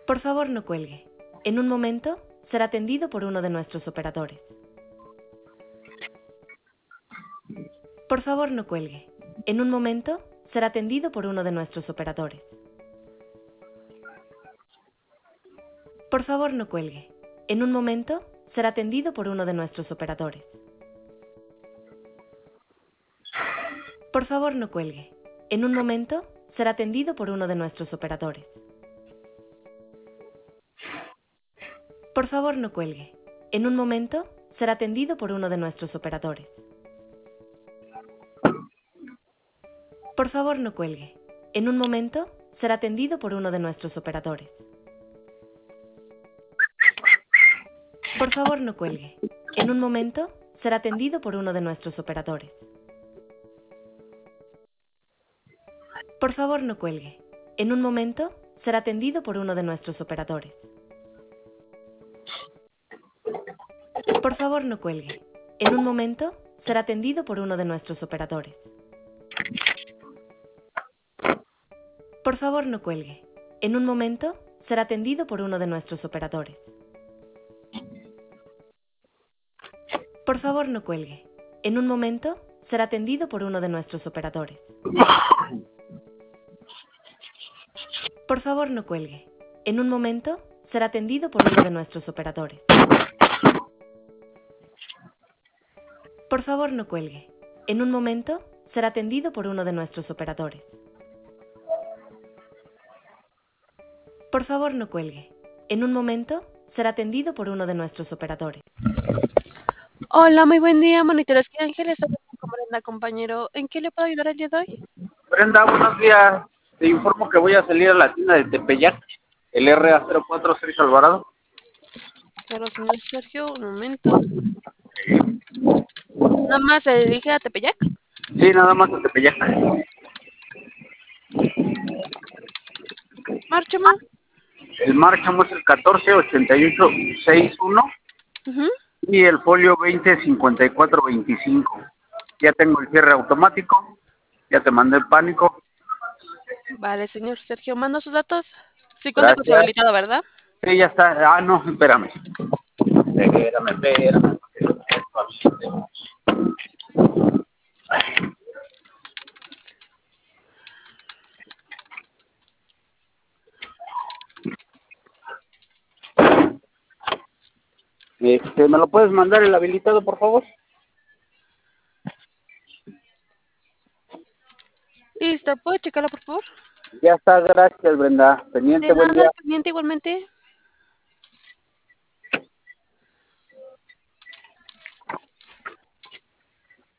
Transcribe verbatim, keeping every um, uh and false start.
Por favor, no cuelgue. En un momento, será atendido por uno de nuestros operadores. Por favor, no cuelgue. En un momento, será atendido por uno de nuestros operadores. Por favor, no cuelgue. En un momento, será atendido por uno de nuestros operadores. Por favor, no cuelgue. En un momento, será atendido por uno de nuestros operadores. Por favor, no cuelgue. En un momento, será atendido por uno de nuestros operadores. Por favor, no cuelgue. En un momento, será atendido por uno de nuestros operadores. Por favor, no cuelgue. En un momento, será atendido por uno de nuestros operadores. Por favor, no cuelgue. En un momento, será atendido por uno de nuestros operadores. Por favor, no cuelgue. En un momento, será atendido por uno de nuestros operadores. Por favor, no cuelgue. En un momento, será atendido por uno de nuestros operadores. Por favor, no cuelgue. En un momento, será atendido por uno de nuestros operadores. Por favor, no cuelgue. En un momento, será atendido por uno de nuestros operadores. Por favor, no cuelgue. En un momento, será atendido por uno de nuestros operadores. Por favor, no cuelgue. En un momento, será atendido por uno de nuestros operadores. Hola, muy buen día, monitores que Ángeles, hablo con Brenda, compañero. ¿En qué le puedo ayudar el día de hoy? Brenda, buenos días. Te informo que voy a salir a la tienda de Tepeyac, el R A cero cuatro seis Alvarado. Claro, señor Sergio, un momento. ¿Nada más se dirige a Tepeyac? Sí, nada más a Tepeyac. Márchame. El márchamo es el catorce ochenta y ocho sesenta y uno Uh-huh. y el folio veinte cincuenta y cuatro veinticinco. Ya tengo el cierre automático, ya te mandé el pánico. Vale, señor Sergio, mando sus datos. Sí cuenta con su Gracias. habilitado, ¿verdad? Sí, ya está. Ah, no, espérame. Espérame, espérame. Este, ¿me lo puedes mandar el habilitado, por favor? Listo, ¿puedo checarlo, por favor? Ya está, gracias, Brenda. Pendiente, De buen nada, día. al pendiente igualmente.